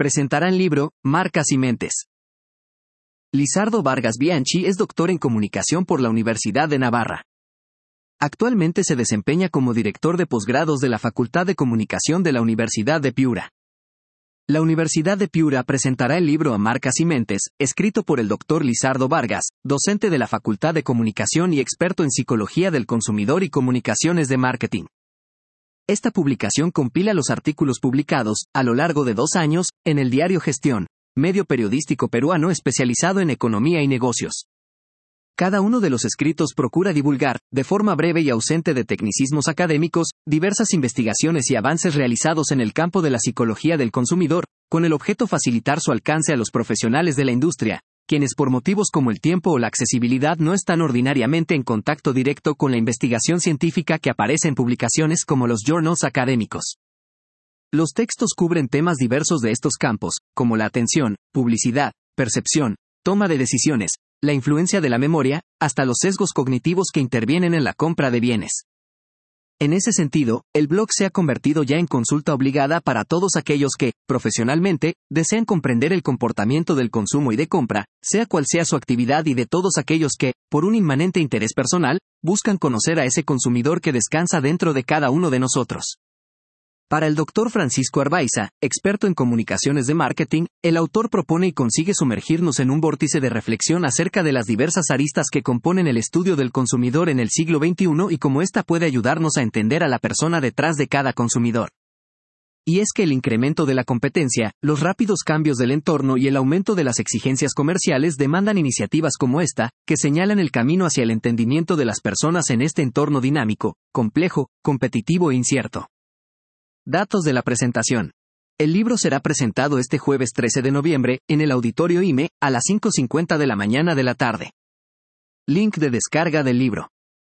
presentará el libro Marcas y Mentes. Lizardo Vargas Bianchi es doctor en comunicación por la Universidad de Navarra. Actualmente se desempeña como director de posgrados de la Facultad de Comunicación de la Universidad de Piura. La Universidad de Piura presentará el libro Marcas y Mentes, escrito por el doctor Lizardo Vargas, docente de la Facultad de Comunicación y experto en Psicología del Consumidor y Comunicaciones de Marketing. Esta publicación compila los artículos publicados, a lo largo de 2 años, en el diario Gestión, medio periodístico peruano especializado en economía y negocios. Cada uno de los escritos procura divulgar, de forma breve y ausente de tecnicismos académicos, diversas investigaciones y avances realizados en el campo de la psicología del consumidor, con el objeto facilitar su alcance a los profesionales de la industria, quienes por motivos como el tiempo o la accesibilidad no están ordinariamente en contacto directo con la investigación científica que aparece en publicaciones como los journals académicos. Los textos cubren temas diversos de estos campos, como la atención, publicidad, percepción, toma de decisiones, la influencia de la memoria, hasta los sesgos cognitivos que intervienen en la compra de bienes. En ese sentido, el blog se ha convertido ya en consulta obligada para todos aquellos que, profesionalmente, desean comprender el comportamiento del consumo y de compra, sea cual sea su actividad, y de todos aquellos que, por un inmanente interés personal, buscan conocer a ese consumidor que descansa dentro de cada uno de nosotros. Para el Dr. Francisco Arbaiza, experto en comunicaciones de marketing, el autor propone y consigue sumergirnos en un vórtice de reflexión acerca de las diversas aristas que componen el estudio del consumidor en el siglo XXI y cómo ésta puede ayudarnos a entender a la persona detrás de cada consumidor. Y es que el incremento de la competencia, los rápidos cambios del entorno y el aumento de las exigencias comerciales demandan iniciativas como esta, que señalan el camino hacia el entendimiento de las personas en este entorno dinámico, complejo, competitivo e incierto. Datos de la presentación. El libro será presentado este jueves 13 de noviembre, en el Auditorio IME, a las 5:50 de la mañana de la tarde. Link de descarga del libro.